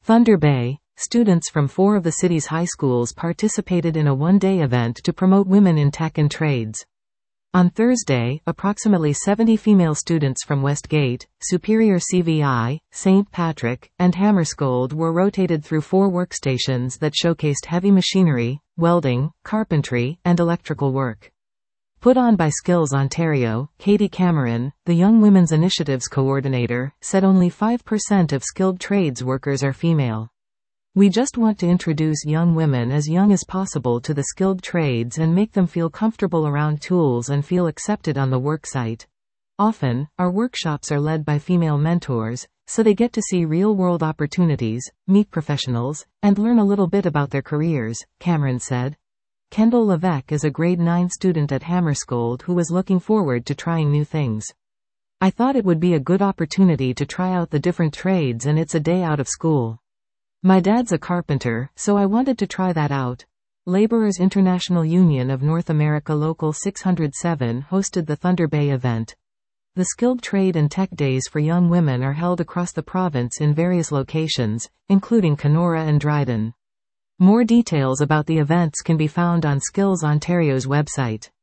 Thunder Bay, students from 4 of the city's high schools participated in a one-day event to promote women in tech and trades. On Thursday, approximately 70 female students from Westgate, Superior CVI, St. Patrick, and Hammarskjöld were rotated through 4 workstations that showcased heavy machinery, welding, carpentry, and electrical work. Put on by Skills Ontario, Katie Cameron, the Young Women's Initiatives Coordinator, said only 5% of skilled trades workers are female. We just want to introduce young women as young as possible to the skilled trades and make them feel comfortable around tools and feel accepted on the worksite. Often, our workshops are led by female mentors, so they get to see real-world opportunities, meet professionals, and learn a little bit about their careers, Cameron said. Kendall Levesque is a grade 9 student at Hammarskjöld who was looking forward to trying new things. I thought it would be a good opportunity to try out the different trades, and it's a day out of school. My dad's a carpenter, so I wanted to try that out. Laborers International Union of North America Local 607 hosted the Thunder Bay event. The Skilled Trade and Tech Days for young women are held across the province in various locations, including Kenora and Dryden. More details about the events can be found on Skills Ontario's website.